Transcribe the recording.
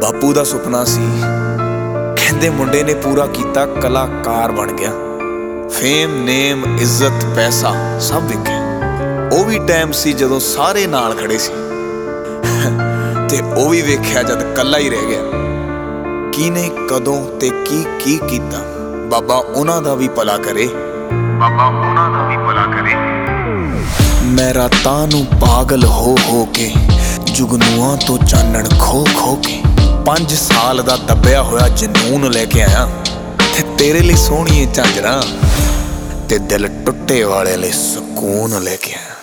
ਬਾਪੂ ਦਾ ਸੁਪਨਾ ਸੀ, ਕਹਿੰਦੇ ਮੁੰਡੇ ਨੇ ਪੂਰਾ ਕੀਤਾ, ਕਲਾਕਾਰ ਬਣ ਗਿਆ। ਫੇਮ, ਨੇਮ, ਇੱਜ਼ਤ, ਪੈਸਾ ਸਭ ਵਿਕਿਆ। ਉਹ ਵੀ ਟਾਈਮ ਸੀ ਜਦੋਂ ਸਾਰੇ ਨਾਲ ਖੜੇ ਸੀ ਤੇ ਉਹ ਵੀ ਵੇਖਿਆ ਜਦ ਕੱਲਾ ਹੀ ਰਹਿ ਗਿਆ। ਕਿਹਨੇ ਕਦੋਂ ਤੇ ਕੀ ਕੀਤਾ, ਬਾਬਾ ਉਹਨਾਂ ਦਾ ਵੀ ਭਲਾ ਕਰੇ, ਬਾਬਾ ਉਹਨਾਂ ਦਾ ਵੀ ਭਲਾ ਕਰੇ। ਮੈਂ ਰਾਤਾਂ ਨੂੰ ਪਾਗਲ ਹੋ ਕੇ, ਜੁਗਨੂਆਂ ਤੋਂ ਚਾਨਣ ਖੋ ਕੇ 5 ਸਾਲ ਦਾ ਦੱਬਿਆ ਹੋਇਆ ਜਨੂਨ ਲੈ ਕੇ ਆਇਆ ਤੇ ਤੇਰੇ ਲਈ ਸੋਹਣੀਏ ਝਾਂਜਰਾਂ ਤੇ ਦਿਲ ਟੁੱਟੇ ਵਾਲੇ ਲਈ ਸਕੂਨ ਲੈ ਕੇ ਆਇਆ।